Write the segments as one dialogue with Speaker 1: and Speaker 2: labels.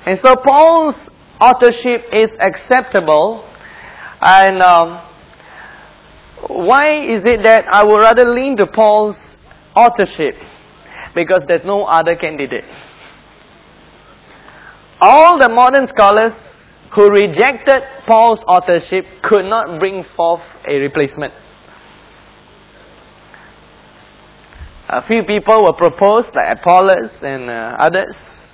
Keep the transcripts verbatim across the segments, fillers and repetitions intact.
Speaker 1: And so Paul's authorship is acceptable. And um, why is it that I would rather lean to Paul's authorship? Because there's no other candidate. All the modern scholars who rejected Paul's authorship could not bring forth a replacement. A few people were proposed, like Apollos and uh, others.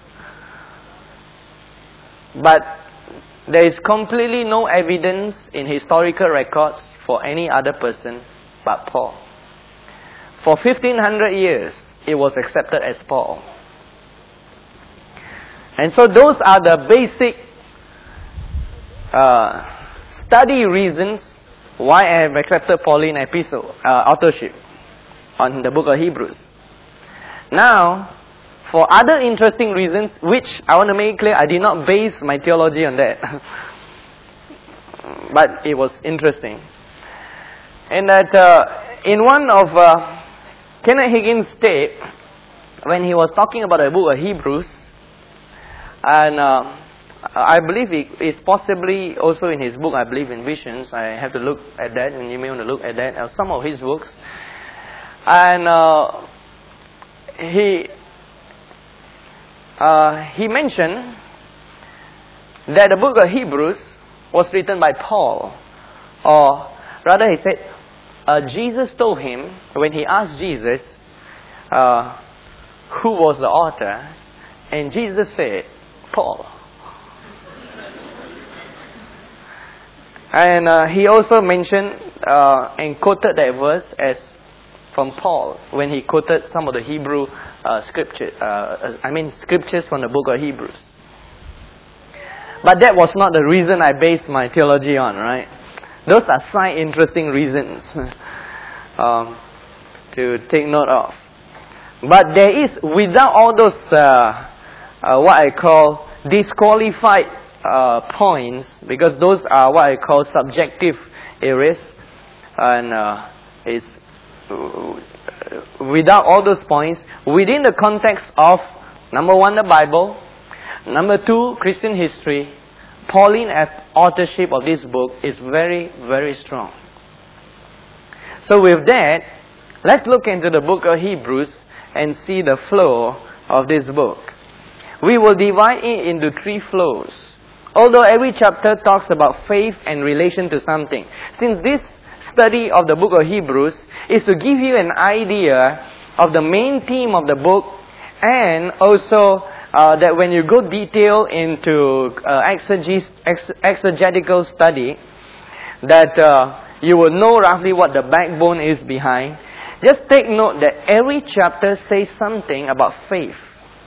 Speaker 1: But there is completely no evidence in historical records for any other person but Paul. For fifteen hundred years, it was accepted as Paul. And so those are the basic uh, study reasons why I have accepted Pauline epistle, uh, authorship on the book of Hebrews. Now, for other interesting reasons, which I want to make clear, I did not base my theology on that. But it was interesting. And that uh, in one of uh, Kenneth Hagin's tape, when he was talking about the book of Hebrews, and uh, I believe it is possibly also in his book, I believe in Visions. I have to look at that, and you may want to look at that, uh, some of his books. And uh, he uh, he mentioned that the book of Hebrews was written by Paul. Or rather he said, uh, Jesus told him, when he asked Jesus uh, who was the author, and Jesus said, Paul. And uh, he also mentioned uh, and quoted that verse as from Paul when he quoted some of the Hebrew uh, scripture. Uh, I mean scriptures from the book of Hebrews. But that was not the reason I based my theology on, right? Those are side interesting reasons um, to take note of. But there is, without all those uh, uh, what I call disqualified uh, points, because those are what I call subjective areas, and uh, it's without all those points, within the context of number one, the Bible, number two, Christian history, Pauline authorship of this book is very, very strong. So with that, let's look into the book of Hebrews and see the flow of this book. We will divide it into three flows. Although every chapter talks about faith and relation to something. Since this study of the book of Hebrews is to give you an idea of the main theme of the book, and also uh, that when you go detail into uh, exeges- ex- exegetical study, that uh, you will know roughly what the backbone is behind. Just take note that every chapter says something about faith.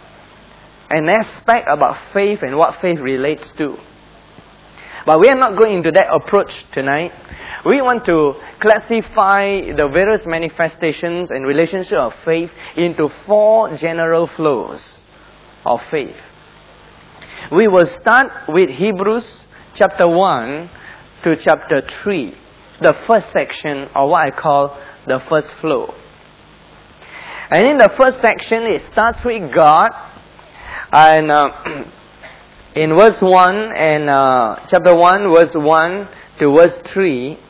Speaker 1: An aspect about faith and what faith relates to. But we are not going into that approach tonight. We want to classify the various manifestations and relationship of faith into four general flows of faith. We will start with Hebrews chapter one to chapter three. The first section, or what I call the first flow. And in the first section, it starts with God. And uh, in verse one and uh, chapter one, verse one to verse three,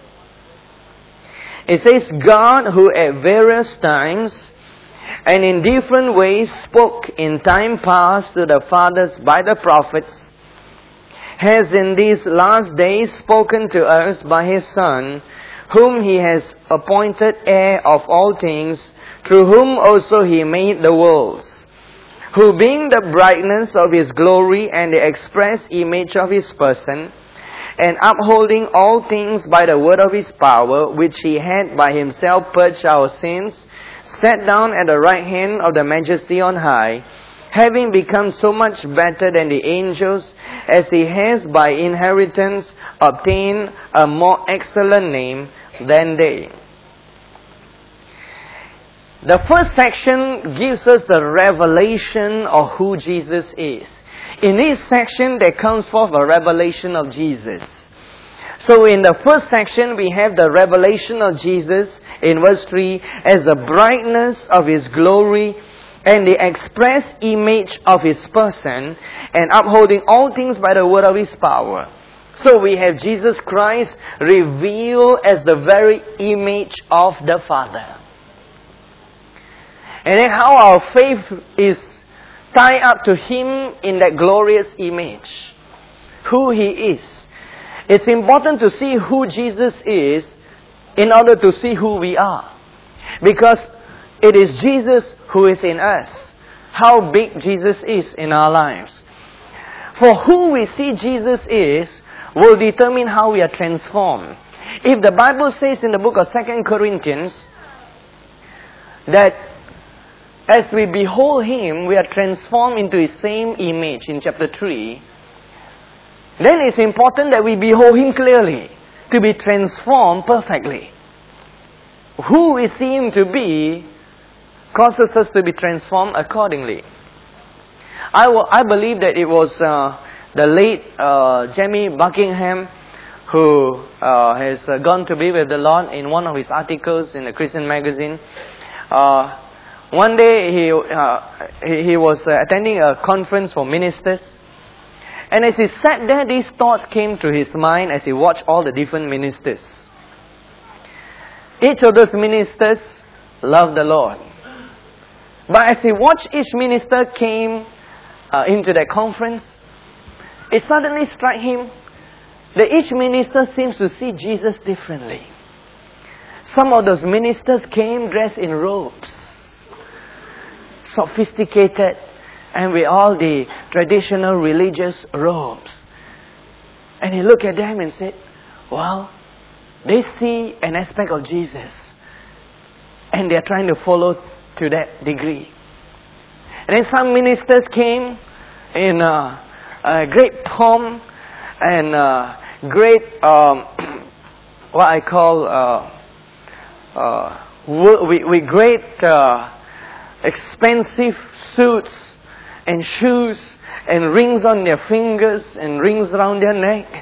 Speaker 1: it says, God, who at various times and in different ways spoke in time past to the fathers by the prophets, has in these last days spoken to us by His Son, whom He has appointed heir of all things, through whom also He made the worlds, who being the brightness of His glory and the express image of His person, and upholding all things by the word of His power, which He had by Himself purged our sins, sat down at the right hand of the Majesty on high, having become so much better than the angels, as He has by inheritance obtained a more excellent name than they. The first section gives us the revelation of who Jesus is. In this section, there comes forth a revelation of Jesus. So in the first section, we have the revelation of Jesus in verse three as the brightness of His glory and the express image of His person, and upholding all things by the word of His power. So we have Jesus Christ revealed as the very image of the Father. And then how our faith is tied up to Him in that glorious image. Who He is. It's important to see who Jesus is in order to see who we are. Because it is Jesus who is in us. How big Jesus is in our lives. For who we see Jesus is will determine how we are transformed. If the Bible says in the book of Second Corinthians that as we behold Him, we are transformed into His same image in chapter three, then it's important that we behold Him clearly, to be transformed perfectly. Who we see Him to be causes us to be transformed accordingly. I, w- I believe that it was uh, the late uh, Jamie Buckingham who uh, has uh, gone to be with the Lord. In one of his articles in a Christian magazine, uh, one day he, uh, he, he was uh, attending a conference for ministers. And as he sat there, these thoughts came to his mind as he watched all the different ministers. Each of those ministers loved the Lord. But as he watched each minister came uh, into that conference, it suddenly struck him that each minister seems to see Jesus differently. Some of those ministers came dressed in robes, sophisticated, and with all the traditional religious robes. And he looked at them and said, well, they see an aspect of Jesus, and they're trying to follow to that degree. And then some ministers came in uh, a great pomp and uh, great, um, what I call, uh, uh, with, with great uh, expensive suits and shoes and rings on their fingers and rings around their neck.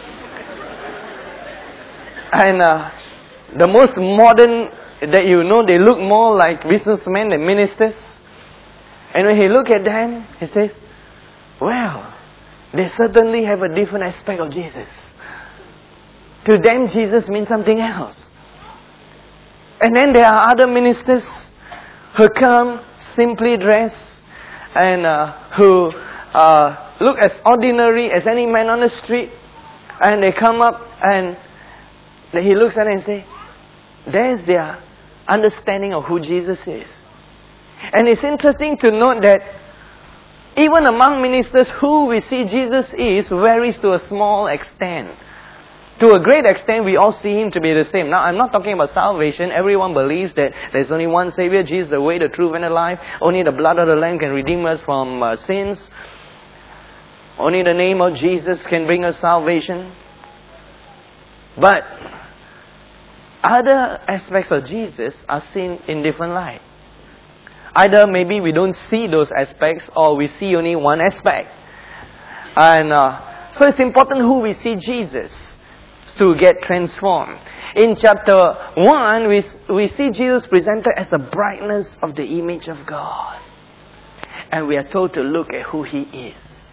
Speaker 1: And uh, the most modern that you know, they look more like businessmen than ministers. And when he looked at them, he says, well, they certainly have a different aspect of Jesus. To them, Jesus means something else. And then there are other ministers who come simply dressed and uh, who uh, look as ordinary as any man on the street. And they come up and he looks at them and says, there's their understanding of who Jesus is. And it's interesting to note that even among ministers, who we see Jesus is varies to a small extent. To a great extent, we all see Him to be the same. Now, I'm not talking about salvation. Everyone believes that there's only one Savior, Jesus, the way, the truth, and the life. Only the blood of the Lamb can redeem us from uh, sins. Only the name of Jesus can bring us salvation. But other aspects of Jesus are seen in different light. Either maybe we don't see those aspects, or we see only one aspect. And uh, so it's important who we see Jesus to get transformed. In chapter one, we, we see Jesus presented as the brightness of the image of God. And we are told to look at who He is.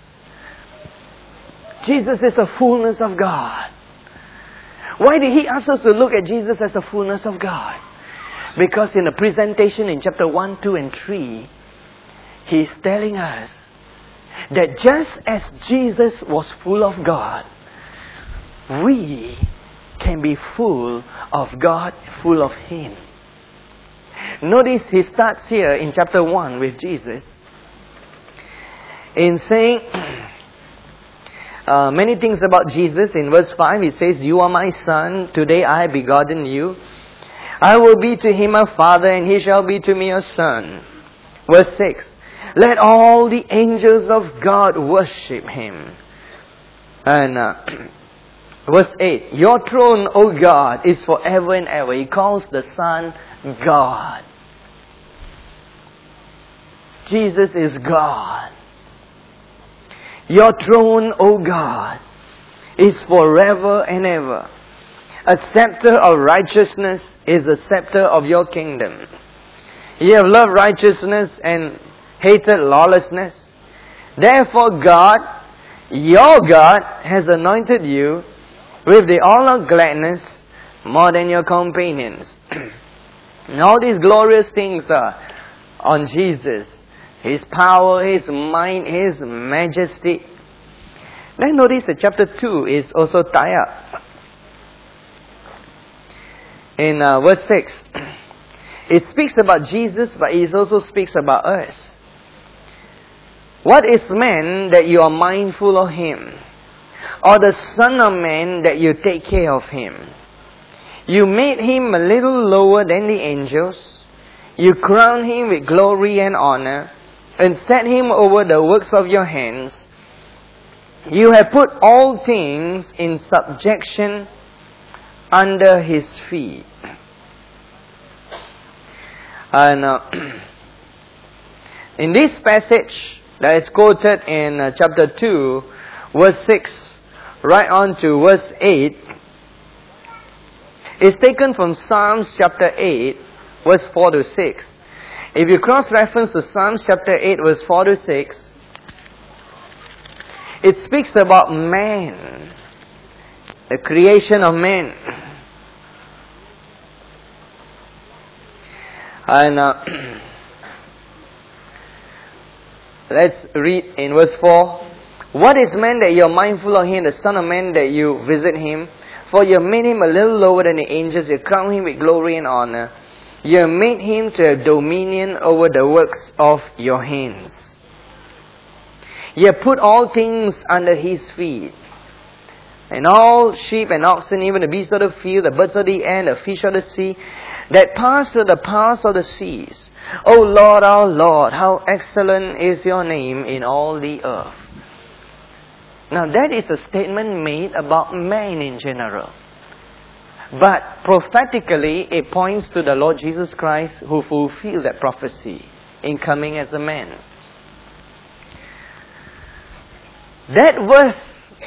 Speaker 1: Jesus is the fullness of God. Why did He ask us to look at Jesus as the fullness of God? Because in the presentation in chapter one, two and three, He's telling us that just as Jesus was full of God, we can be full of God, full of Him. Notice He starts here in chapter one with Jesus in saying uh, many things about Jesus. In verse five, He says, you are my son, today I have begotten you. I will be to him a father, and he shall be to me a son. Verse six, let all the angels of God worship Him. And uh, verse eight, your throne, O God, is forever and ever. He calls the Son God. Jesus is God. Your throne, O God, is forever and ever. A scepter of righteousness is the scepter of your kingdom. Ye have loved righteousness and hated lawlessness. Therefore God, your God, has anointed you with the oil of gladness more than your companions. And all these glorious things are on Jesus. His power, His might, His majesty. Then notice that chapter two is also tied up. In uh, verse six, it speaks about Jesus, but it also speaks about us. What is man that you are mindful of him? Or the Son of Man that you take care of him? You made him a little lower than the angels. You crowned him with glory and honor, and set him over the works of your hands. You have put all things in subjection under his feet. And uh, in this passage that is quoted in uh, chapter two, verse six, right on to verse eight, is taken from Psalms chapter eight, verse four to six. If you cross-reference to Psalms chapter eight, verse four to six, it speaks about man, the creation of man. And uh, let's read in verse four. What is man that you are mindful of him, the Son of Man that you visit him? For you have made him a little lower than the angels, you crown him with glory and honor. You have made him to have dominion over the works of your hands. You have put all things under his feet. And all sheep and oxen, even the beasts of the field, the birds of the air, the fish of the sea, that pass through the paths of the seas. O Lord, our Lord, how excellent is your name in all the earth. Now that is a statement made about man in general. But prophetically, it points to the Lord Jesus Christ who fulfilled that prophecy in coming as a man. That verse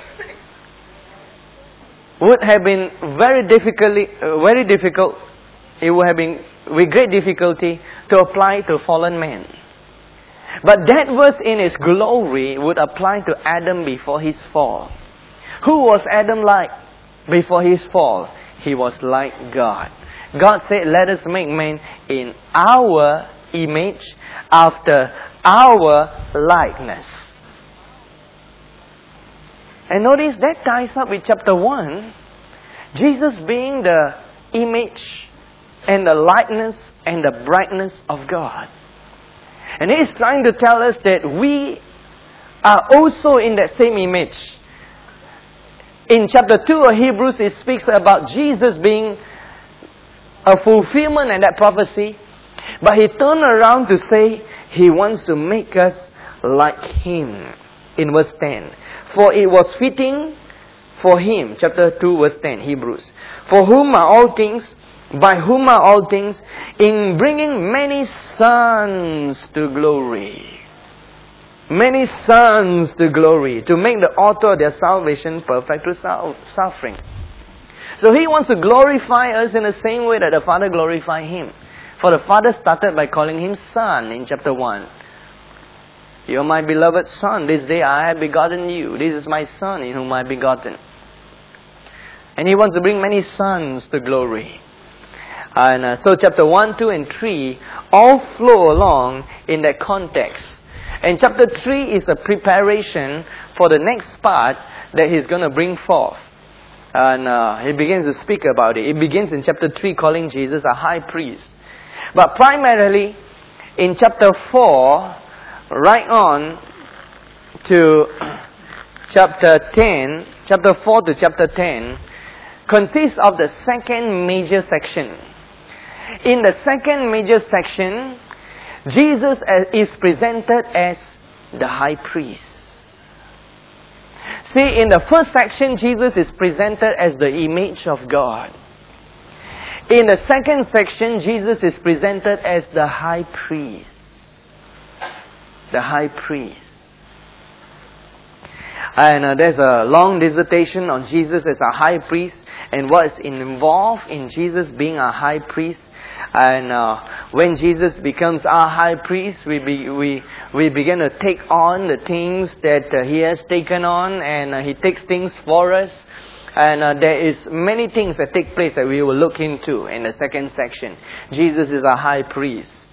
Speaker 1: would have been very difficultly, uh, very difficult. It would have been with great difficulty to apply to fallen man. But that verse in its glory would apply to Adam before his fall. Who was Adam like before his fall? He was like God. God said, let us make man in our image, after our likeness. And notice that ties up with chapter one. Jesus being the image and the likeness and the brightness of God. And He is trying to tell us that we are also in that same image. In chapter two of Hebrews, it speaks about Jesus being a fulfillment of that prophecy. But He turned around to say He wants to make us like Him. In verse ten. For it was fitting for Him, chapter two, verse ten, Hebrews. For whom are all things, by whom are all things, in bringing many sons to glory. Many sons to glory, to make the author of their salvation perfect through suffering. So He wants to glorify us in the same way that the Father glorified Him. For the Father started by calling Him Son in chapter one. You are my beloved Son, this day I have begotten you. This is my Son in whom I have begotten. And He wants to bring many sons to glory. And uh, so chapter one, two and three all flow along in that context. And chapter three is a preparation for the next part that He's going to bring forth. And uh, He begins to speak about it. It begins in chapter three calling Jesus a high priest. But primarily in chapter four, right on to chapter ten, chapter four to chapter ten, consists of the second major section. In the second major section, Jesus is presented as the high priest. See, in the first section, Jesus is presented as the image of God. In the second section, Jesus is presented as the high priest. The high priest. And uh, there's a long dissertation on Jesus as a high priest. and what is involved in Jesus being our high priest. And uh, when Jesus becomes our high priest, we be, we we begin to take on the things that uh, He has taken on, and uh, He takes things for us. And uh, there is many things that take place that we will look into in the second section. Jesus is our high priest.